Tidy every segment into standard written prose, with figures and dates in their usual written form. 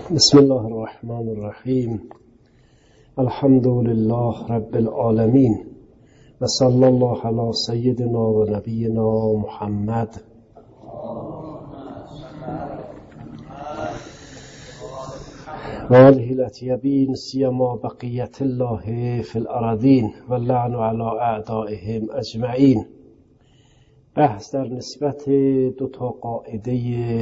بسم الله الرحمن الرحیم. الحمد لله رب العالمین و صلی الله علی سیدنا و نبینا محمد. و آله الاطیبین سیما بقیت الله فی الارضین و اللعن علی اعدائهم اجمعین. بحث در نسبت دو تا قاعده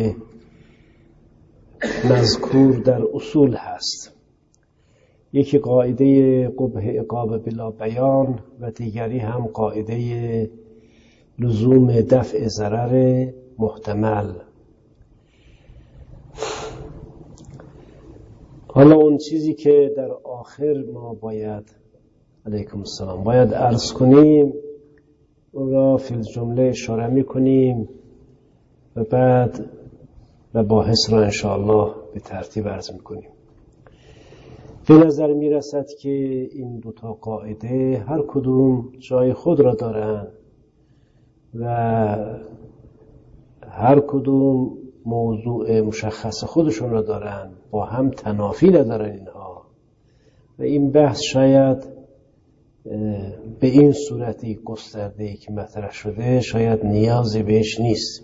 مذکور در اصول هست. یکی قاعده قبح عقاب بلا بیان و دیگری هم قاعده لزوم دفع ضرر محتمل. حالا اون چیزی که در آخر ما علیکم السلام باید عرض کنیم اون را فی الجمله اشاره می‌کنیم و بعد مباحث را انشاءالله به ترتیب عرض می‌کنیم. به نظر می‌رسد که این دوتا قاعده هر کدوم جای خود را دارند و هر کدوم موضوع مشخص خودشون را دارند، با هم تنافی ندارن اینها و این بحث شاید به این صورتی گسترده‌ای که مطرح شده شاید نیازی بهش نیست.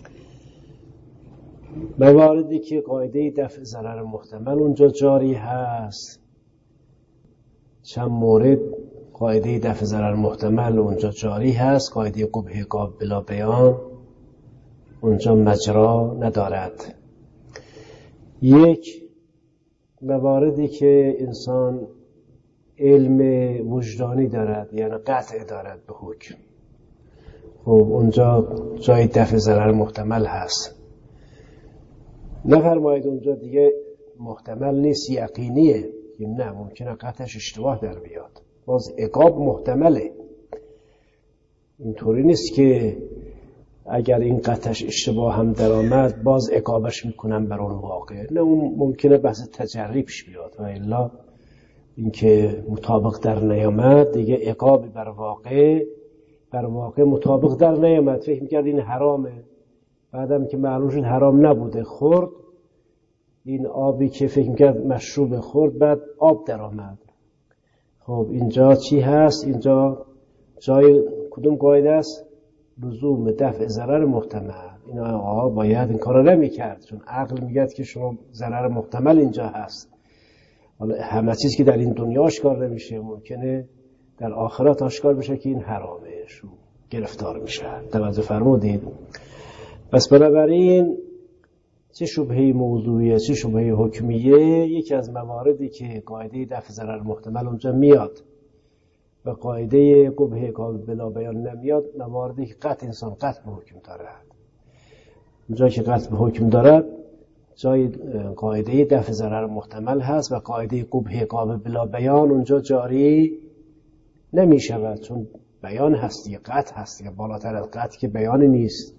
مواردی که قاعده دفع ضرر محتمل اونجا جاری هست، چند مورد قاعده دفع ضرر محتمل اونجا جاری هست، قاعده قبح عقاب بلا بیان اونجا مجرا ندارد. یک، مواردی که انسان علم وجدانی دارد یعنی قطع دارد به حکم، خب اونجا جای دفع ضرر محتمل هست. نفرمایید اونجا دیگه محتمل نیست، یقینیه، نه ممکنه قطعش اشتباه در بیاد، باز عقاب محتمله. اینطوری نیست که اگر این قطعش اشتباه هم در آمد باز عقابش میکنن بر اون واقع، نه اون ممکنه بحث تجری پیش بیاد و الا اینکه مطابق در نیامد دیگه عقاب بر واقع مطابق در نیامد. فکر میکرد این حرامه، بعدم که معلوم شد حرام نبوده خورد، این آبی که فکر میکرد مشروب خورد بعد آب در آمد. خب اینجا چی هست؟ اینجا جای کدوم قاعده است؟ لزوم دفع ضرر محتمل. این آقا باید این کارو نمیکرد، چون عقل میگه که شما ضرر محتمل اینجا هست. حالا همه چیز که در این دنیا آشکار نمیشه ممکنه در آخرت آشکار بشه که این حرامه، شو گرفتار میشه. توجه فرمودید؟ پس بنابراین چه شبهه موضوعیه چه شبهه حکمیه، یکی از مواردی که قاعده دفع ضرر محتمل اونجا میاد و قاعده قبح عقاب بلا بیان نمیاد، مواردی که قطع انسان قطع به حکم دارد. اونجا که قطع به حکم دارد جای قاعده دفع ضرر محتمل هست و قاعده قبح عقاب بلا بیان اونجا جاری نمی شود، چون بیان هست یا قطع هست یا بالاتر از قطع که بیان نیست.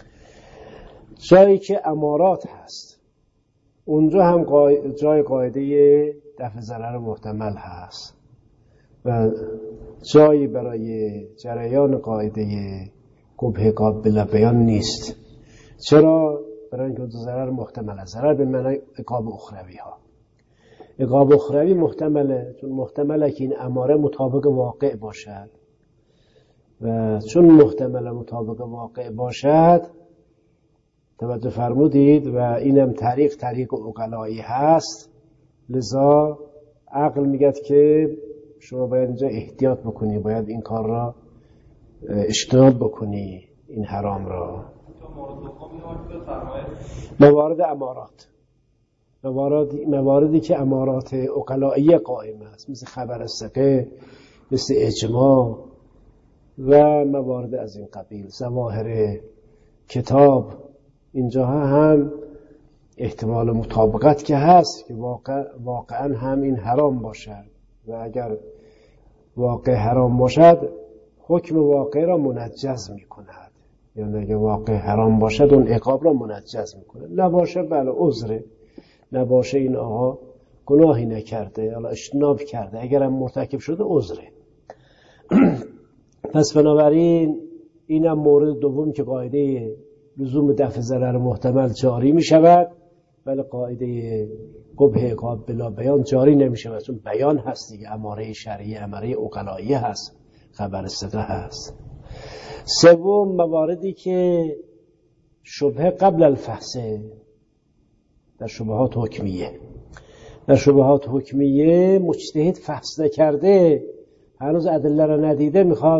جایی که امارات هست اونجا هم جای قاعده دفع ضرر محتمل هست و جایی برای جریان قاعده قبح عقاب بلا بیان نیست. چرا؟ برای اینکه ضرر محتمل است. ضرر به معنای عقاب اخروی ها. عقاب اخروی محتمله، چون محتمله که این اماره مطابق واقع باشد و چون محتمل مطابق واقع باشد، توجه فرمودید، و اینم طریق عقلایی هست، لذا عقل میگه که شما باید اینجا احتیاط بکنی، باید این کار را اجتناب بکنی، این حرام را. موارد امارات، مواردی که امارات عقلایی قائم است، مثل خبر ثقه، مثل اجماع و موارد از این قبیل، ظواهر کتاب، اینجا هم احتمال مطابقت که هست که واقعا هم این حرام باشد و اگر واقع حرام باشد حکم واقع را منجز می کند، یعنی اگر واقع حرام باشد اون عقاب را منجز می کند. نباشه بله عذره، نباشه این آقا گناهی نکرده، حالا اجتناب کرده، اگرم مرتکب شده عذره. پس بنابراین اینم مورد دوم که قاعده لزوم دفع ضرر محتمل جاری می شود ولی قاعده قبح عقاب بلا بیان جاری نمیشه، چون بیان هست دیگه، اماره شرعی، اماره عقلایی هست، خبر صدق هست. سوم مواردی که شبهه قبل الفحصه، در شبهات حکمیه. در شبهات حکمیه مجتهد فحص نکرده، هنوز ادله را ندیده، میخواد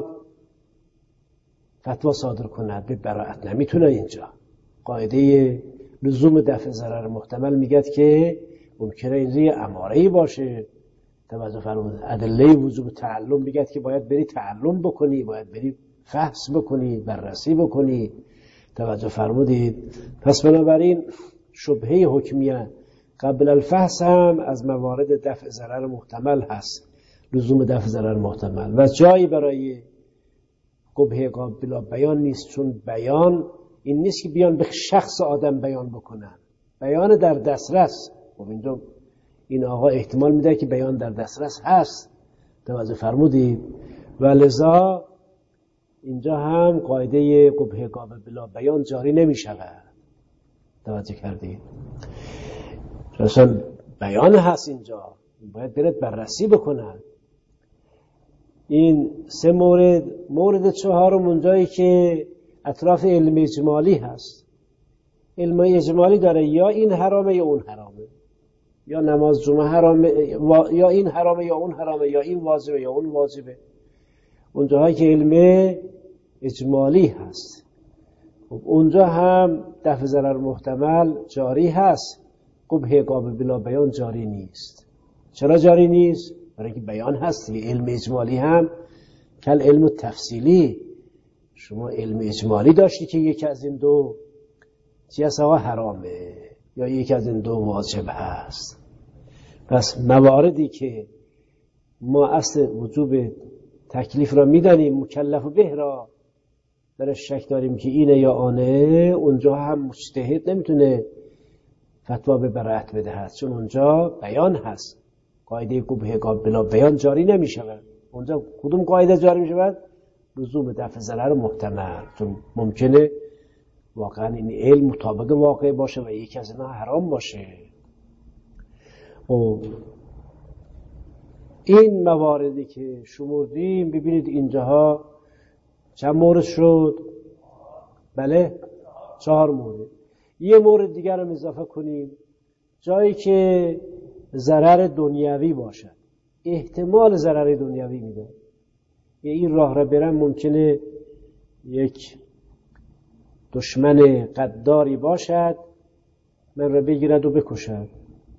فتوا صادر کند به براءت، نمیتونه. اینجا قاعده لزوم دفع ضرر محتمل میگه که ممکنه این اماره‌ای باشه. توجه فرمودید. ادله وجوب تعلم میگه که باید بری تعلم بکنی، باید بری فحص بکنی، بررسی بکنی. توجه فرمودید. پس بنابراین شبهه حکمیه قبل الفحص هم از موارد دفع ضرر محتمل هست، لزوم دفع ضرر محتمل، و جایی برای قبح عقاب بلا بیان نیست. چون بیان این نیست که بیان به شخص آدم بیان بکنن، بیان در دسترس. خب اینجا این آقا احتمال میده که بیان در دسترس هست. توجه فرمودید. و لذا اینجا هم قاعده قبح عقاب بلا بیان جاری نمیشود. توجه کردید. اصلا بیان هست اینجا، باید برید بررسی بکنن. این سه مورد. مورد چهارم اونجایی که اطراف علم اجمالی هست. علم اجمالی داره یا این حرامه یا اون حرامه، یا نماز جمعه حرامه یا این حرامه یا اون حرامه، یا این واجبه یا اون واجبه. اونجاهایی که علم اجمالی هست، خب اونجا هم دفع ضرر محتمل جاری هست، قبح عقاب بلا بیان جاری نیست. چرا جاری نیست؟ برای اینکه بیان هست. علم اجمالی هم کل علم تفصیلی. شما علم اجمالی داشتی که یکی از این دو چی هست آقا حرامه، یا یکی از این دو واجب هست. پس مواردی که ما اصل وجوب تکلیف را میدانیم، مکلف به را در شک داریم که اینه یا آنه، اونجا هم مجتهد نمیتونه فتوا به براءت بده هست، چون اونجا بیان هست. قاعده قبح عقاب بلا بیان جاری نمیشود. اونجا کدوم قاعده جاری میشود؟ لزوم دفع ضرر محتمل، چون ممکنه واقعا این علم مطابق واقع باشه و یکی از اینا حرام باشه. و این مواردی که شمردیم، ببینید اینجاها چند مورد شد؟ بله 4 مورد. یه مورد دیگر رو اضافه کنیم، جایی که ضرر دنیوی باشد، احتمال ضرر دنیوی میده. این راه را برم، ممکنه یک دشمن قداری باشد، من را بگیرد و بکشد.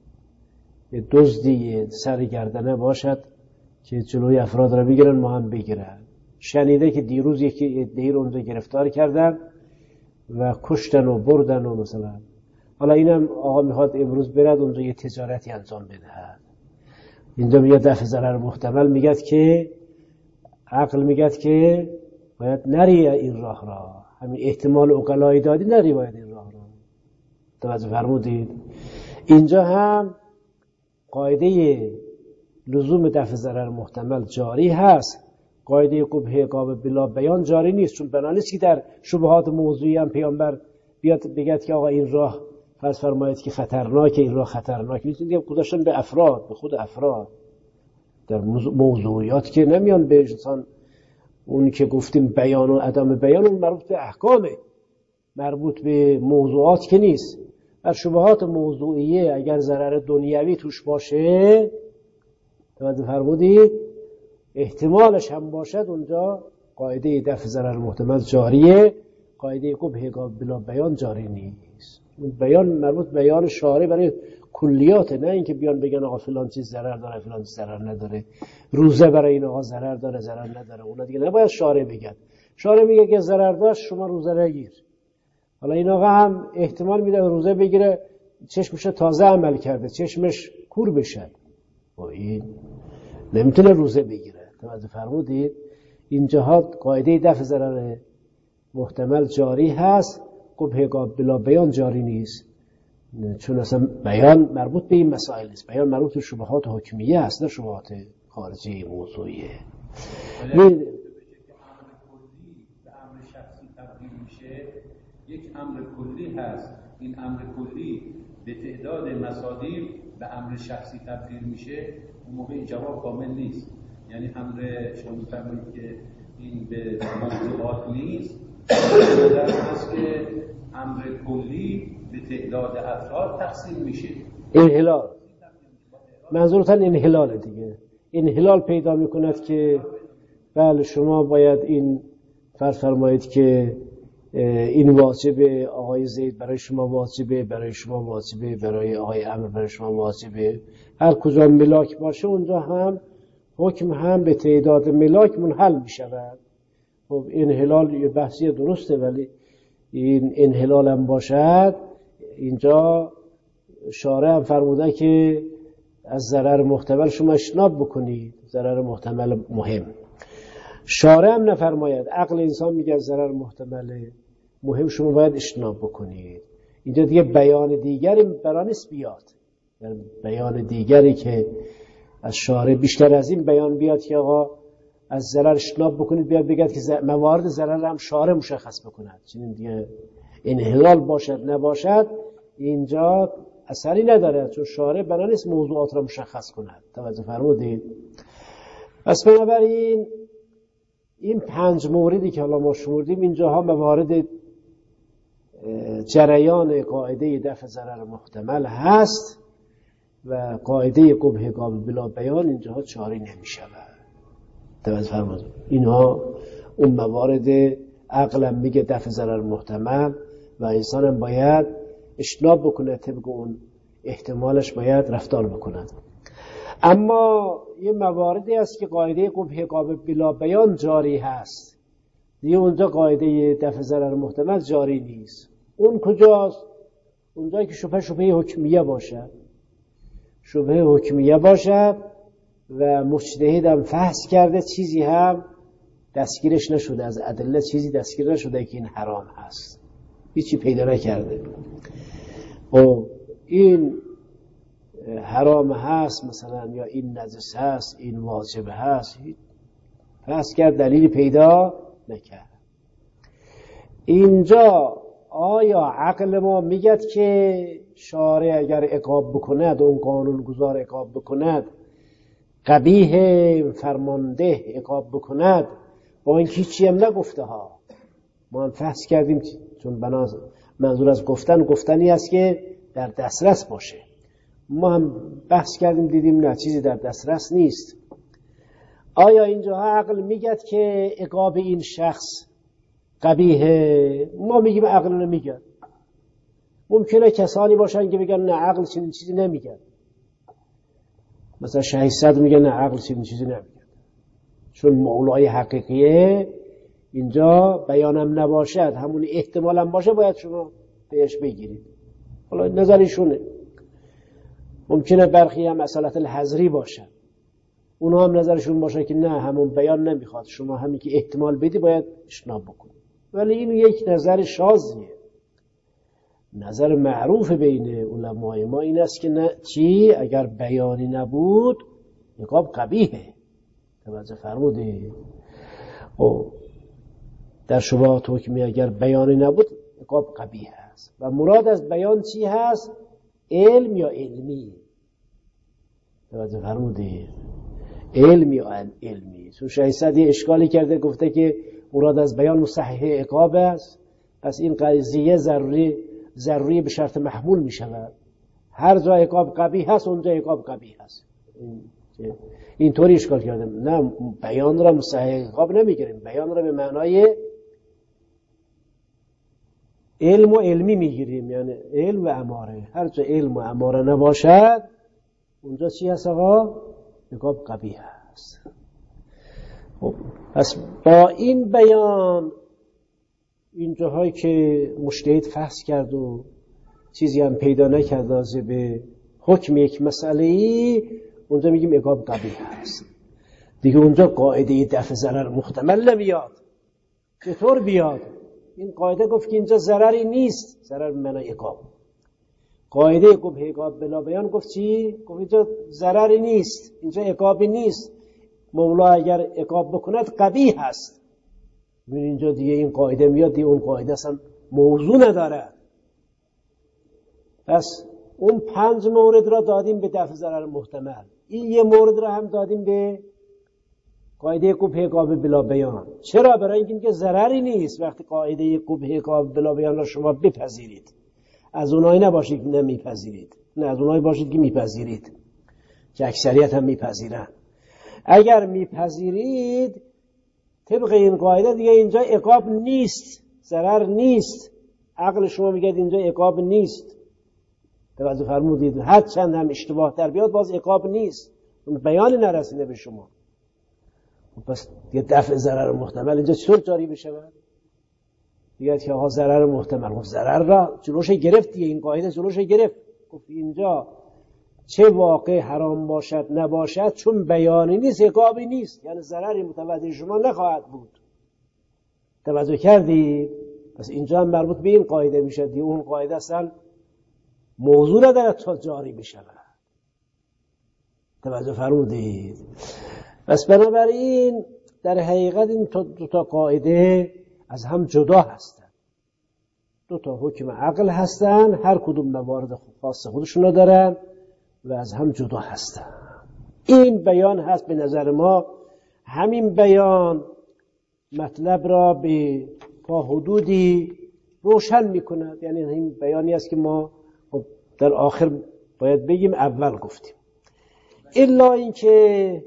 یه دزدی سرگردنه باشد که جلوی افراد را بگیرن، ما هم بگیرن. شنیده که دیروز یکی عده‌ای رو اونجا گرفتار کردن و کشتن و بردن و مثلا، حالا اینم آقا میخواد امروز برد اونجا یه تجارتی انجام بدهد. اینجا میاد دفع ضرر محتمل، میگد که عقل میگد که باید نری این راه را، همین احتمال عقلایی دادی، نری باید این راه را. توجه فرمودید. اینجا هم قاعده لزوم دفع ضرر محتمل جاری هست، قاعده قبح عقاب بلا بیان جاری نیست. چون بنا نیست که در شبهات موضوعی هم پیامبر بیاد بگد که آقا این راه فرض فرمایید که خطرناکه، این راه خطرناک نیست. دیگه گذاشتن به افراد، به خود افراد. در موضوعیات که نمیان به انسان، اونی که گفتیم بیان و عدم بیان، اون مربوط به احکامه، مربوط به موضوعات که نیست. در شبهات موضوعیه اگر ضرر دنیوی توش باشه، توجه فرمودید، احتمالش هم باشد، اونجا قاعده دفع ضرر محتمل جاریه، قاعده قبح عقاب بلا بیان جاری نیست. بیان مربوط بیان شارع برای کلیاته، نه اینکه بیان بگن آقا فلان چیز ضرر داره فلان چیز ضرر نداره، روزه برای این آقا ضرر داره ضرر نداره. اونا دیگه نباید شارع بگن. شارع میگه که ضرر داشت شما روزه نگیر. حالا این آقا هم احتمال میده روزه بگیره، چشمش تازه عمل کرده، چشمش کور بشه، و این نمیتونه روزه بگیره. توجه فرمودید. اینجاها قاعده دفع ضرر محتمل جاری هست، قبح عقاب بلا بیان جاری نیست. چون اصلا بیان مربوط به این مسائل نیست، بیان مربوط به شبهات حکمیه هست، نه شبهات خارجی موضوعیه. یک امر کلی هست. این امر کلی به تعداد مصادیق به امر شخصی تبدیل میشه، اون موقع این جواب کامل نیست. یعنی امر شما می‌فرمایید که این به موضوعات نیست، نظر هست که امر کلی به تعداد افراد تقسیم میشه. انحلال، منظورتن انحلال دیگه. انحلال پیدا میکند که بله شما باید این فرض فرمایید که این واجبه، آقای زید برای شما واجبه، برای شما واجبه، برای آقای عمرو برای شما واجبه. هر کجا ملاک باشه اونجا هم حکم هم به تعداد ملاک منحل می شود. خب انحلال یه بحثی درسته، ولی این انحلال هم باشد اینجا شارع هم فرموده که از ضرر محتمل شما اجتناب بکنید، ضرر محتمل مهم. شارع هم نفرماید، عقل انسان میگه از ضرر محتمل مهم شما باید اجتناب بکنید. اینجا دیگه بیان دیگری برای نیست بیاد، یعنی بیان دیگری که از شارع بیشتر از این بیان بیاد که آقا از ضرر اجتناب بکنید، بیاد بگید که موارد ضرر هم شارع مشخص بکند. چنین دیگه انحلال باشد نباشد اینجا اثری نداره، چون شارع برای نیست موضوعات را مشخص کند. توجه فرمودید؟ پس بنابراین این 5 موردی که حالا ما شمردیم اینجاها موارد جریان قاعده دفع ضرر محتمل هست و قاعده قبح قابل بلا بیان اینجاها جاری نمی‌شود. توجه فرمودید؟ اینها اون موارد عقلم میگه دفع ضرر محتمل و انسانم باید اجتناب بکنه، طبق اون احتمالش باید رفتار بکند. اما یه مواردی هست که قاعده قبح قابل بلا بیان جاری هست، دیگه اونجا قاعده دفع ضرر محتمل جاری نیست. اون کجاست؟ اونجایی که شبهه حکمیه باشد، شبهه حکمیه باشد و مجتهد هم فحص کرده چیزی هم دستگیرش نشده، از ادله چیزی دستگیر نشده که این حرام هست، هیچی پیدا نکرده. و این حرام هست مثلا، یا این نجس هست، این واجب هست، فحص کرد دلیلی پیدا نکرد. اینجا آیا عقل ما میگد که شارع اگر عقاب بکند، اون قانون گذار عقاب بکند، قبیح فرمانده عقاب بکند، با این هیچی هم نگفته ها. ما هم فحص کردیم، چون منظور از گفتنی است که در دسترس باشه. ما هم بحث کردیم دیدیم نه، چیزی در دسترس نیست. آیا اینجا عقل میگد که عقاب این شخص قبیحه؟ ما میگیم عقل نمیگه. ممکنه کسانی باشن که بگن نه عقل چنین چیزی نمیگه، مثلا شهید صدر میگه نه عقل چنین چیزی نمیگه، چون مولای حقیقیه اینجا بیانم نباشد، همون احتمالم باشه باید شما بهش بگیرید. حالا نظرشونه. ممکنه برخی هم اصالت الحضری باشن، اونا هم نظرشون باشه که نه همون بیان نمیخواد، شما همین که احتمال بدی باید اجتناب بکنید. ولی این یک نظر شاذیه. نظر معروف بین علمای ما این است که نه، چی اگر بیانی نبود عقاب قبیحه. توجه فرمودید؟ در شبهات حکمی اگر بیانی نبود عقاب قبیح است. و مراد از بیان چی هست؟ علم یا علمی؟ توجه فرمودید؟ علم یا علمی؟ چون شهید صدر یه اشکالی کرده، گفته که مراد از بیان مصحح عقاب است، پس این قضیه ضروری به شرط محمول می شود. هر جا عقاب قبیح هست اونجا عقاب قبیح هست. اینطوری اشکال کردم. نه، بیان را مصحح عقاب نمیگیریم، بیان را به معنای علم و علمی میگیریم، یعنی علم و اماره. هر جا علم و اماره نباشد اونجا چی هست آقا؟ عقاب قبیح هست. خب پس با این بیان اینجاهایی که مجتهد فحص کرد و چیزی هم پیدا نکرد راجع به حکم یک مسئله، اونجا میگیم عقاب قبیح هست. دیگه اونجا قاعده دفع ضرر محتمل نمیاد. چطور بیاد؟ این قاعده گفت که اینجا ضرری نیست، ضرر به معنای عقاب. قاعده قبح عقاب بلا بیان گفت چی؟ گفت اینجا ضرری نیست، اینجا عقابی نیست، مولا اگر عقاب بکند قبیح هست. ببین اینجا دیگه این قاعده میاد، دیگه اون قاعده اصلا موضوع نداره. پس اون 5 مورد را دادیم به دفع ضرر محتمل، این یه مورد را هم دادیم به قاعده قبح عقاب بلا بیان. چرا؟ برای اینکه ضرری نیست وقتی قاعده قبح عقاب بلا بیان را شما بپذیرید. از اونایی نباشید که نمیپذیرید، نه، از اونایی باشید که میپذیرید، که اکثریت هم میپذیرن. اگر میپذیرید طبق این قاعده دیگه اینجا عقاب نیست، ضرر نیست. عقل شما میگه اینجا عقاب نیست. توجه فرمودید؟ هر چند هم اشتباه در بیاد باز عقاب نیست، بیان نرسیده به شما. پس یه دفع ضرر محتمل اینجا چطور جاری بشه؟ دیگه که آقا ضرر محتمل، خب ضرر را جلوش گرفت دیگه، این قاعده جلوش گرفت. گفت اینجا چه واقع حرام باشد نباشد چون بیانی نیست عقابی نیست، یعنی ضرری متوجه شما نخواهد بود. توجه کردید؟ پس اینجا هم مربوط به این قاعده میشه دیگه. اون قاعده اصلا موضوع نداره تا جاری بشه. توجه فرمودید؟ پس بنابراین در حقیقت این دو تا قاعده از هم جدا هستن، دو تا حکم عقل هستن، هر کدوم موارد خاص خودشون رو دارن و از هم جدا هستن. این بیان هست به نظر ما. همین بیان مطلب را به تا حدودی روشن میکنه. یعنی این بیانی است که ما در آخر باید بگیم اول گفتیم، الا اینکه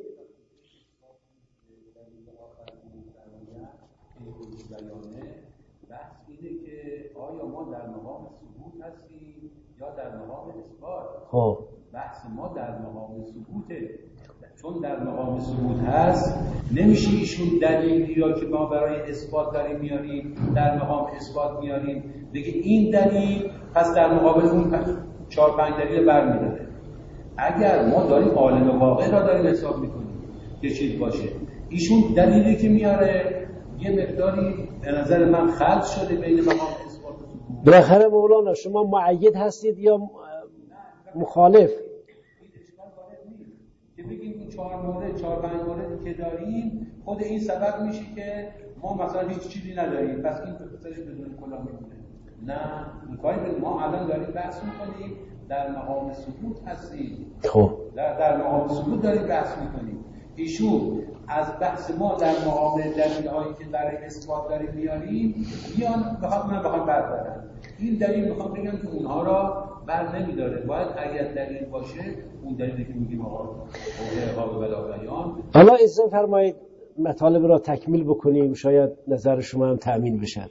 آیا ما در مقام ثبوت هستیم یا در مقام اثبات؟ خب بحث ما در مقام ثبوته. چون در مقام ثبوت هست نمیشه ایشون دلیلی یا که ما برای اثبات داریم میاریم در مقام اثبات میاریم دیگه این دلیل پس در مقابل اون 4-5 دلیل برمیداره. اگر ما داریم عالم واقع را داریم حساب میکنیم که چیز باشه، ایشون دلیلی که میاره یه مقداری به نظر من خلط شده بین مقام اثبات و ثبوت. بالاخره مولانا شما معید هستید یا مخالف؟ این اشکال وارد نیست که بگیم این 4-5 موردی که داریم خود این سبب میشه که ما مثلا هیچ چیزی نداریم پس این خودش بدون کلا میمونه. نه، این کاری ما الان داریم بحث میکنیم در مقام ثبوت هستیم. خب در مقام ثبوت داریم بحث میکنیم. ایشون از بحث ما در مقابل دلیل‌هایی که برای اثبات داریم میاریم میان بخوام بردارن. این دلیل میخوام بگم که اونها را بر نمیداره. باید اگر دلیل باشه اون دلیلی که میگیم آقا عقاب بلا بیان. حالا اجازه فرمایید مطالب را تکمیل بکنیم، شاید نظر شما هم تأمین بشد.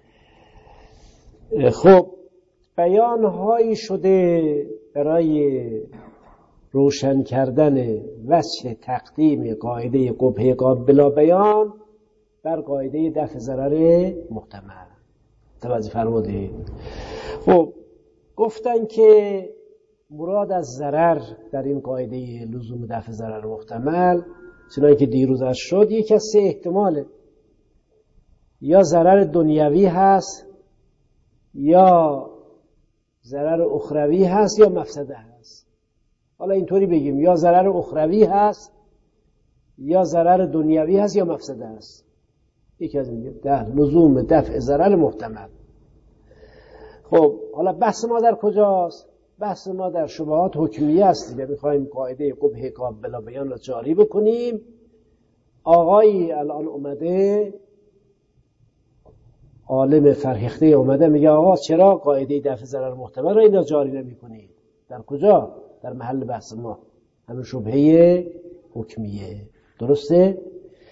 خب بیان‌هایی شده برای روشن کردن وجه تقدیم قاعده قبح عقاب بلا بیان بر قاعده دفع ضرر محتمل. توجه فرمودید؟ خب گفتن که مراد از ضرر در این قاعده لزوم دفع ضرر محتمل چنانکه که دیروز از شد یک از 3 احتماله، یا ضرر دنیوی هست یا ضرر اخروی هست یا مفسده هست. حالا اینطوری بگیم یا ضرر اخروی هست یا ضرر دنیوی هست یا مفسده هست. یکی از این در لزوم دفع ضرر محتمل. خب حالا بحث ما در کجاست؟ بحث ما در شبهات حکمیه است دیگه. میخوایم قاعده قبح عقاب بلا بیان را جاری بکنیم. آقایی الان اومده، عالم فرهیخته اومده میگه آقا چرا قاعده دفع ضرر محتمل را اینا جاری نمی‌کنید؟ در کجا؟ در محل بحث ما همین شبهه حکمیه. درسته؟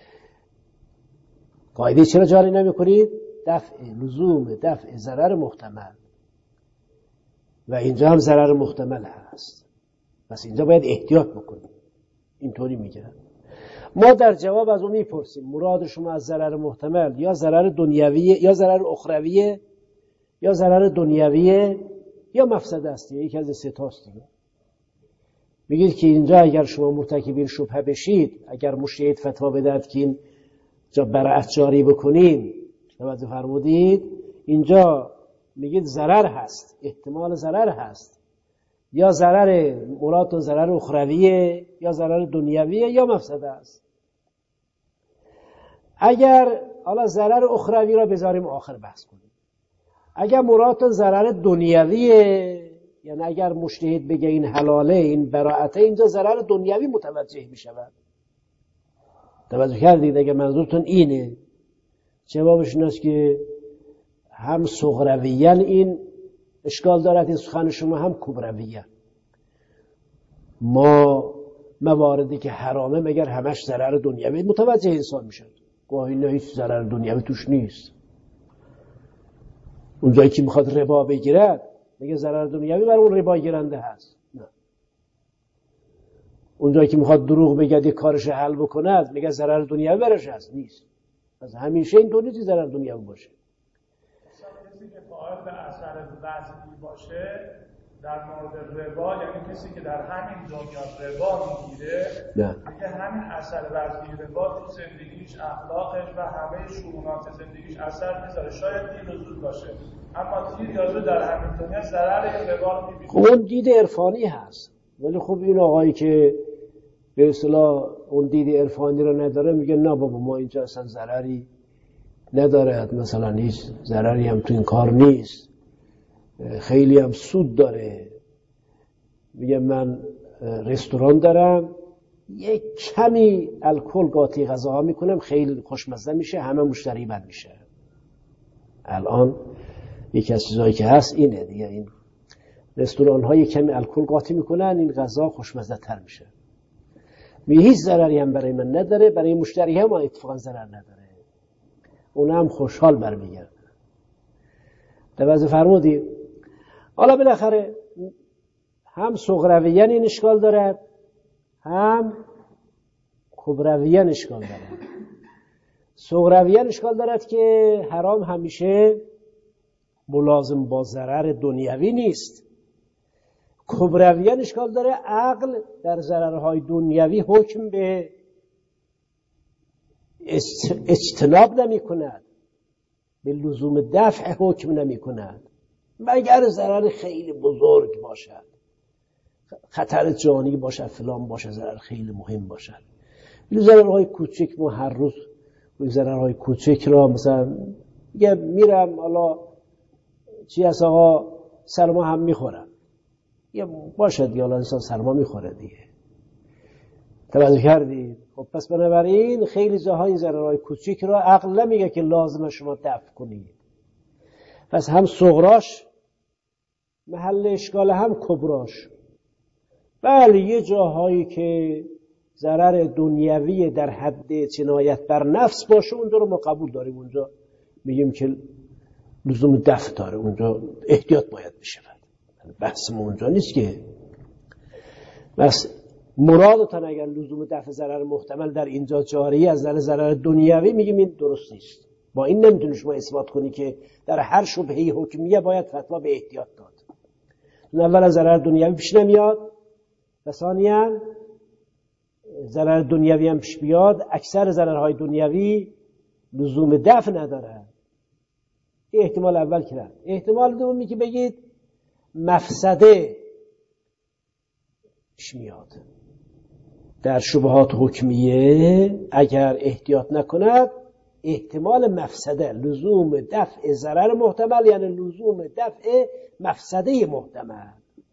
قاعده چرا جاری نمی‌کنید؟ لزوم دفع ضرر محتمل و اینجا هم ضرر محتمل هست، پس اینجا باید احتیاط بکنیم. اینطوری میگن. ما در جواب از اون میپرسیم مراد شما از ضرر محتمل یا ضرر دنیویه یا ضرر اخرویه یا ضرر دنیویه یا مفسده است؟ یکی از 3 تاست دیگه. میگید که اینجا اگر شما مرتکب شبهه بشید، اگر مجتهد فتوا بدهد که این جا برعت جاری بکنیم، توجه فرمودید، اینجا میگید ضرر هست، احتمال ضرر هست، یا ضرر مراد ضرر اخرویه یا ضرر دنیویه یا مفسده است. اگر حالا ضرر اخروی را بذاریم آخر بحث کنیم، اگر مراد ضرر دنیویه یعنی اگر مجتهد بگه این حلاله، این براءته، اینجا ضرر دنیوی متوجه می شود. توجه کردید؟ اگر منظورتون اینه، جوابش این است که هم صغرویاً این اشکال دارد این سخن شما، هم کبرویاً. ما مواردی که حرامه مگر همش ضرر دنیوی متوجه انسان میشد؟ گاهی نه هیچ ضرر دنیوی توش نیست. اونجایی که میخواد ربا بگیرد مگر ضرر دنیوی برای اون ربا گیرنده هست؟ نه. اونجایی که میخواد دروغ بگه یک کارش حل بکند مگر ضرر دنیوی برش هست؟ نیست. پس همیشه این طور نیست ضرر دنیوی باشه. کسی که فاعل به اثر وضعی باشه در مورد ربا، یعنی کسی که در همین دنیا ربا میگیره، میگه همین اثر وضعی ربا تو زندگیش، اخلاقش و همه شؤونات زندگیش اثر میذاره. شاید دیر و زود باشه، اما دیر یا زود در همین دنیا ضرر ربا رو میبینه. خب اون دید عرفانی هست، ولی خب این آقایی که به اصطلاح اون دید عرفانی رو نداره میگه نه بابا ما اینجا اصلا ضرری نداره، مثلا هیچ ضرری هم تو این کار نیست، خیلی هم سود داره. میگه من رستوران دارم، یک کمی الکل قاطی غذاها میکنم، خیلی خوشمزه میشه، همه مشتری بد میشه. الان یکی از چیزایی که هست اینه دیگه، این رستوران ها یک کمی الکل قاطی میکنن، این غذا خوشمزه تر میشه. هیچ ضرری هم برای من نداره، برای مشتری هم اتفاقا ضرر نداره، اون هم خوشحال برمیگرده. توجه فرمودید؟ حالا بالاخره هم صغرویاً این اشکال دارد، هم کبرویاً اشکال دارد. صغرویاً اشکال دارد که حرام همیشه ملازم با ضرر دنیوی نیست. کبرویاً اشکال داره، عقل در ضررهای دنیوی حکم به اجتناب نمی کند، به لزوم دفع حکم نمی کند، مگر ضرر خیلی بزرگ باشد، خطر جانی باشد، فلان باشد، ضرر خیلی مهم باشد. این ضررهای کوچک ما هر روز این ضررهای کوچک را مثلا میرم حالا چی هست آقا سرما هم میخورم، یا باشد یا انسان سرما میخوره دیگه. توجه کردید؟ خب پس بنابراین خیلی جاها این ضررهای کوچک را عقل نمیگه که لازمه شما دفع کنید. پس هم صغراش محل اشکال، هم کبراش. بله یه جاهایی که ضرر دنیوی در حد جنایت بر نفس باشه اونجا رو ما قبول داریم، اونجا میگیم که لزوم دفع داره، اونجا احتیاط باید بشه. بحث ما اونجا نیست که بس مرادتان اگر لزوم دفع ضرر محتمل در اینجا جاری از ضرر دنیوی، میگیم این درست نیست. با این نمیتونی شما اثبات کنی که در هر شبهه حکمیه باید فتوا به احتیاط داد. اولا ضرر دنیوی پیش نمیاد و ثانیاً ضرر دنیوی هم پیش بیاد، اکثر ضررهای دنیوی لزوم دفع نداره. احتمال اول کرد. احتمال دومی که بگید مفسده پیش میاد در شبهات حکمیه، اگر احتیاط نکند احتمال مفسده، لزوم دفع ضرر محتمل یعنی لزوم دفع مفسده محتمل.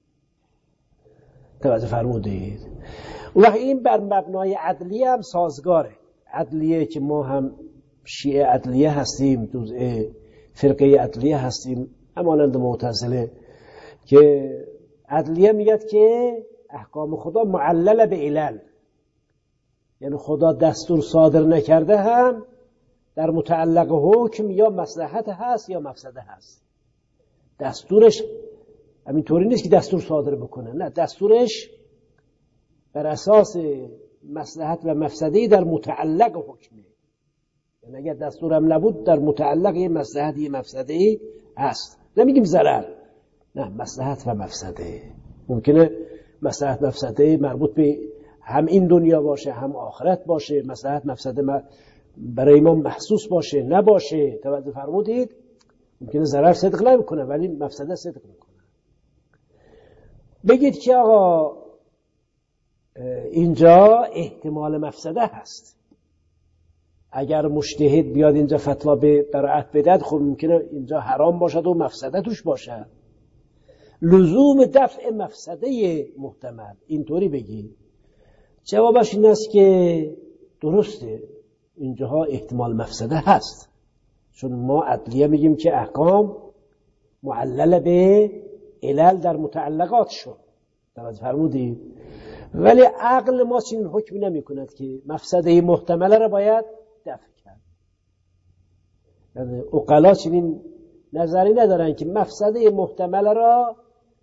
توجه فرمودید؟ و این بر مبنای عدلیه هم سازگاره. عدلیه که ما هم شیعه عدلیه هستیم، جزء فرقه عدلیه هستیم، همانند معتزله که عدلیه میگد که احکام خدا معلل به علل، یعنی خدا دستور صادر نکرده هم در متعلق حکم یا مصلحت هست یا مفسده هست. دستورش همینطوری نیست که دستور صادر بکنه، نه، دستورش بر اساس مصلحت و مفسده در متعلق حکمه. یعنی اگر دستورم نبود در متعلق یه مصلحت یه مفسده هست، نمیگیم ضرر، نه، مصلحت و مفسده. ممکنه مصلحت مفسده مربوط به هم این دنیا باشه هم آخرت باشه، مصلحت مفسده برای ما محسوس باشه نباشه. توجه فرمودید؟ ممکنه ضرر صدق نمیکنه ولی مفسده صدق میکنه. بگید که آقا اینجا احتمال مفسده هست، اگر مجتهد بیاد اینجا فتوا به براءت بدهد خب ممکنه اینجا حرام باشد و مفسده توش باشد، لزوم دفع مفسده محتمل اینطوری بگی، جوابش این است که درسته اینجاها احتمال مفسده هست، چون ما عدلیه میگیم که احکام معلل به علل در متعلقات شد، توجه فرمودید؟ ولی عقل ما چنین حکمی نمی کند که مفسده محتمله را باید دفع کرد. عقلا چنین نظری ندارن که مفسده محتمله را،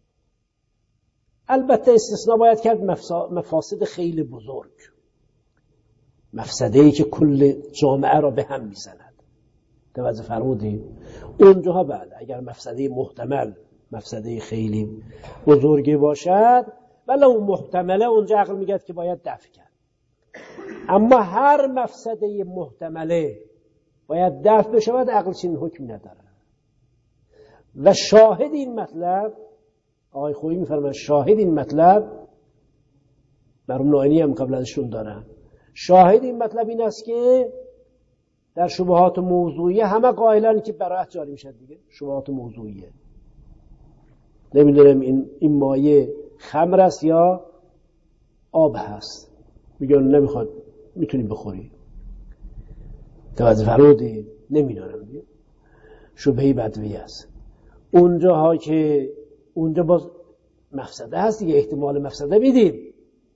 البته استثناء باید کرد مفاسد خیلی بزرگ، مفسده‌ای که کل جامعه را به هم میزند، توجه فرمودید؟ اونجاها بعد اگر مفسده محتمل مفسده خیلی بزرگی باشد ولی اون محتمله اونجا عقل میگه که باید دفع کرد. اما هر مفسده محتمله باید دفع بشود، عقل چنین حکمی نداره. و شاهد این مطلب آقای خویی میفرماید، شاهد این مطلب مرحوم نائینی هم قبل ازشون دارن، شاهد این مطلب این است که در شبهات موضوعیه همه قائلن که براءت جاری میشه دیگه. شبهات موضوعیه نمیدونم این مایه خمر است یا آب هست، میگن نمیخواد، میتونی بخوری، توجه فرمودید؟ نمیدونم دیگه، شبهه بدوی است. اونجاها که اونجا باز مفسده هست دیگه، احتمال مفسده میدیم،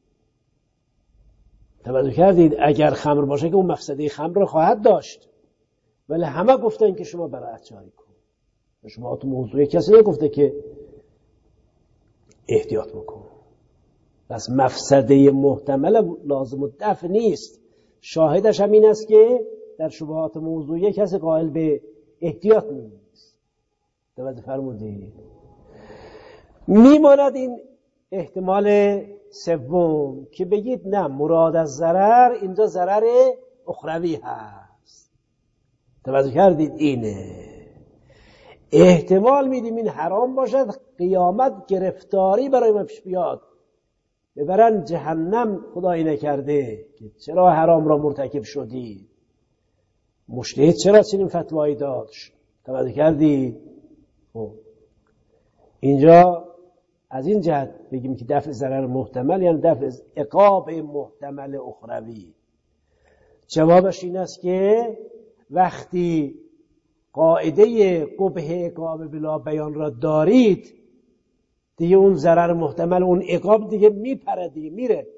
توجه کردید؟ اگر خمر باشه که اون مفسده خمر رو خواهد داشت، ولی همه گفتن که شما براءت جاری کن. شما تو موضوع کسی نگفته که احتیاط بکن. پس مفسده محتمل لازم الدفع نیست. شاهدش هم این است که در شبهات موضوعی کسی قائل به احتیاط نیست. توجه فرمودید؟ میماند این احتمال سوم که بگید نه، مراد از ضرر اینجا ضرر اخروی هست. توجه کردید؟ اینه احتمال میدیم این حرام باشد، قیامت گرفتاری برای ما پیش بیاد، ببرن جهنم، خدایی نکرده که چرا حرام را مرتکب شدی، مجتهد چرا چنین فتوایی داد. توجه کردید؟ اینجا از این جهت بگیم که دفع ضرر محتمل یعنی دفع عقاب محتمل اخروی. جوابش این است که وقتی قاعده قبح عقاب بلا بیان را دارید دیگه اون ضرر محتمل، اون عقاب دیگه میپره دیگه، میره.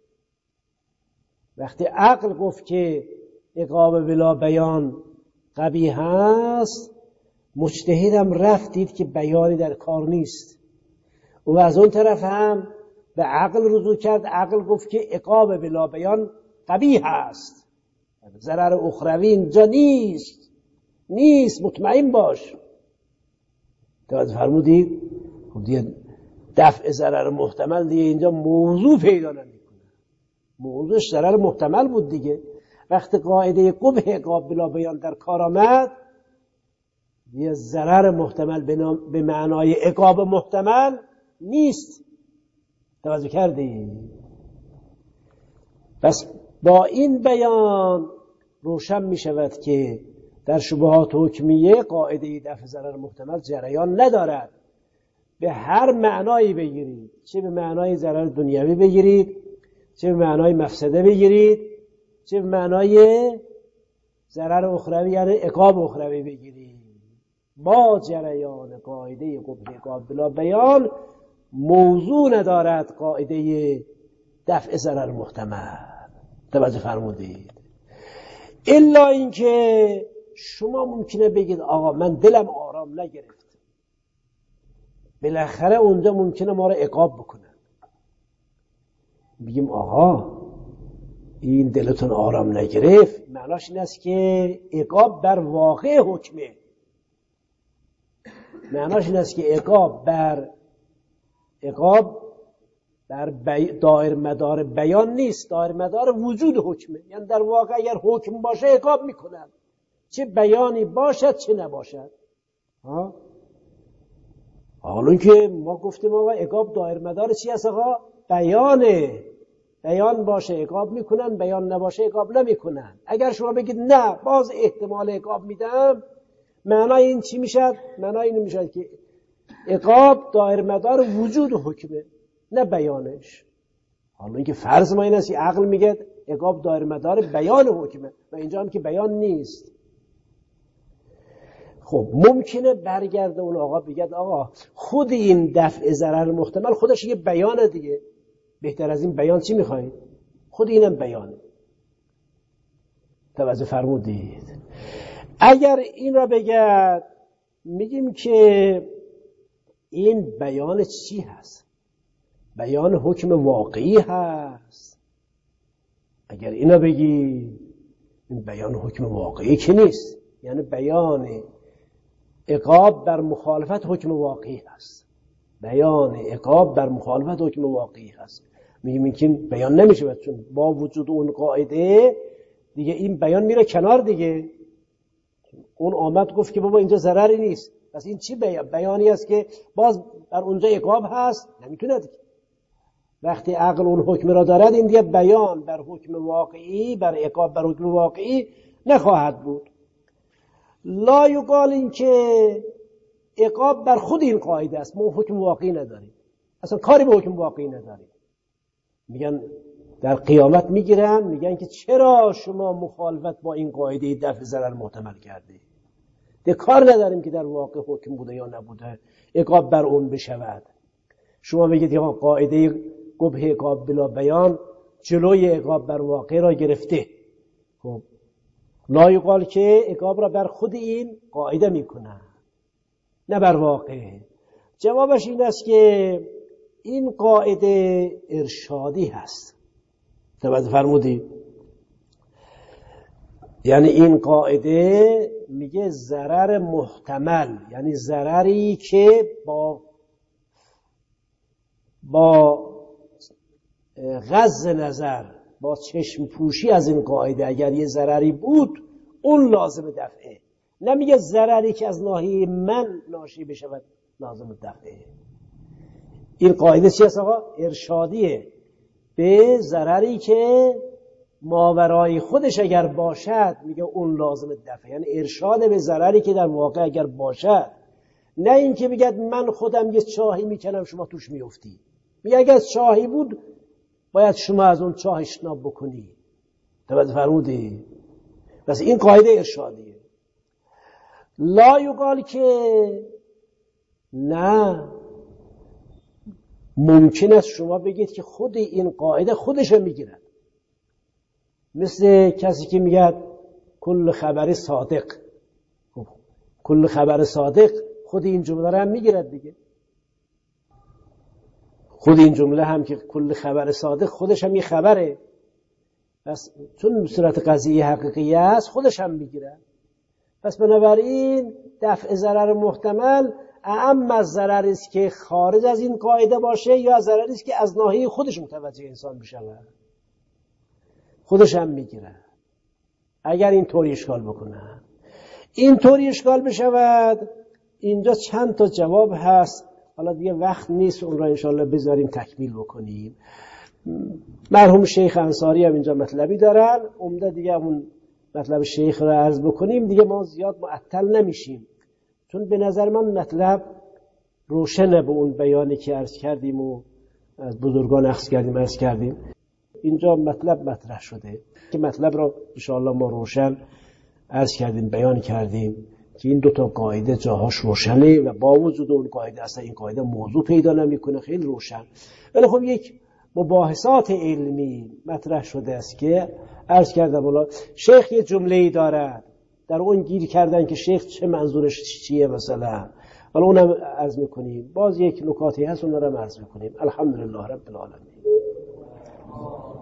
وقتی عقل گفت که عقاب بلا بیان قبیح هست، مجتهدم رفت دید که بیانی در کار نیست، و از اون طرف هم به عقل رجوع کرد، عقل گفت که عقاب بلا بیان قبیح هست، ضرر اخروی اینجا نیست، مطمئن باش. توجه فرمودید؟ خب دیگه دفع ضرر محتمل دیگه اینجا موضوع پیدا نمیکنه، موضوعش ضرر محتمل بود دیگه. وقتی قاعده قبح عقاب بلا بیان در کار آمد دیگه ضرر محتمل به معنای عقاب محتمل نیست. توجه کردید؟ پس با این بیان روشن می شود که در شبهات حکمیه قاعده دفع ضرر محتمل جریان ندارد. به هر معنایی بگیرید، چه به معنای ضرر دنیوی بگیرید، چه به معنای مفسده بگیرید، چه به معنای ضرر اخروی یعنی عقاب اخروی بگیرید، با جریان قاعده قبح عقاب بلا بیان موضوع ندارد قاعده دفع ضرر محتمل. توجه فرمودید؟ الا اینکه شما ممکنه بگید آقا من دلم آرام نگرفت، بالاخره اونجا ممکنه ما رو عقاب بکنن. بگیم آقا این دلتون آرام نگرفت معناش این است که عقاب بر واقع حکمه، معناش این است که عقاب بر دایر مدار بیان نیست، دایر مدار وجود حکمه. یعنی در واقع اگر حکم باشه عقاب میکنن، چه بیانی باشد چه نباشد. حالا که ما گفتیم آقا عقاب دایر مدار چی هست؟ آقا بیانه، بیان باشه عقاب میکنن، بیان نباشه عقاب نمیکنن. اگر شما بگید نه باز احتمال عقاب میدم، معنای این چی میشد؟ معنای این میشد که عقاب دایر مدار وجود حکمه، نه بیانش. حالا اینکه فرض ما این است که عقل میگه عقاب دایر مدار بیان حکمه و اینجا هم که بیان نیست. خب ممکنه برگرده اون آقا بگه آقا خود این دفع ضرر محتمل خودش یه بیانه دیگه، بهتر از این بیان چی میخواید؟ خود اینم بیانه. توجه فرمودید؟ اگر این را بگه میگیم که این بیان چی هست؟ بیان حکم واقعی هست. اگر اینا بگی این بیان حکم واقعی که نیست، یعنی بیان عقاب بر مخالفت حکم واقعی هست. بیان عقاب بر مخالفت حکم واقعی هست. میگیم این بیان نمیشه، چون با وجود اون قاعده دیگه این بیان میره کنار دیگه. اون آمد گفت که بابا اینجا ضرری نیست، پس این چی بیانی است که باز بر اونجا عقاب هست؟ نمیتونه دیگه. وقتی عقل اون حکم را دارد این دیگه بیان بر حکم واقعی، بر عقاب بر حکم واقعی نخواهد بود. لا یقال این که عقاب بر خود این قاعده است، ما حکم واقعی نداریم، اصلا کاری به حکم واقعی نداریم. میگن در قیامت میگیرن میگن که چرا شما مخالفت با این قاعده دفع ضرر محتمل کردی؟ ده کار نداریم که در واقع حکم بوده یا نبوده عقاب بر اون بشود. شما بگید یا قاعده قبح عقاب بلا بیان جلوی عقاب بر واقع را گرفته. خب لا یقال که عقاب را بر خود این قاعده میکنن نه بر واقع. جوابش این است که این قاعده ارشادی هست. توجه فرمودید؟ یعنی این قاعده میگه ضرر محتمل، یعنی ضرری که با غض نظر، با چشم پوشی از این قاعده اگر یه ضرری بود اون لازم دفعه. نمیگه ضرری که از ناحیه من ناشی بشود لازم دفعه. این قاعده چی است آقا؟ ارشادیه به ضرری که ماورای خودش اگر باشد میگه اون لازم دفعه، یعنی ارشاد به ضرری که در واقع اگر باشد، نه این که بگید من خودم یه چاهی میکنم شما توش میفتی. میگه اگر چاهی بود باید شما از اون چاه اجتناب بکنی. توجه فرمودی؟ بس این قاعده ارشادیه. لا یقال که نه، ممکن است شما بگید که خود این قاعده خودش میگیرد، مثل کسی که میگه کل خبر صادق. کل خبر صادق خود این جمله رو هم میگیرد دیگه. خود این جمله هم که کل خبر صادق خودش هم یه خبره، پس چون صورت قضیه حقیقی است خودش هم میگیرد. پس بنابراین دفع ضرر محتمل اعم از ضرری است که خارج از این قاعده باشه یا ضرری است که از ناحیه خودش متوجه انسان بشه، خودش هم میگیره. اگر این طوری اشکال بکنه، این طوری اشکال بشود، اینجا چند تا جواب هست. حالا دیگه وقت نیست اون را انشاءالله بذاریم تکمیل بکنیم. مرحوم شیخ انصاری هم اینجا مطلبی دارن، عمده دیگه اون مطلب شیخ را عرض بکنیم دیگه ما زیاد معطل نمیشیم، چون به نظر من مطلب روشنه به اون بیانی که عرض کردیم و از بزرگان عرض کردیم. اینجا مطلب مطرح شده که مطلب را انشاءالله ما روشن عرض کردیم، بیان کردیم که این دوتا قاعده جاهاش روشنه و با وجود اون قاعده اصلا این قاعده موضوع پیدا نمیکنه، خیلی روشن. ولی خب یک مباحثات علمی مطرح شده است که عرض کردم. حالا شیخ یه جمله‌ای داره در اون گیر کردن که شیخ چه منظورش چیه مثلا، حالا اونم عرض میکنیم. باز یک نکاتی هست اونم عرض میکنیم. الحمدلله رب العالمین.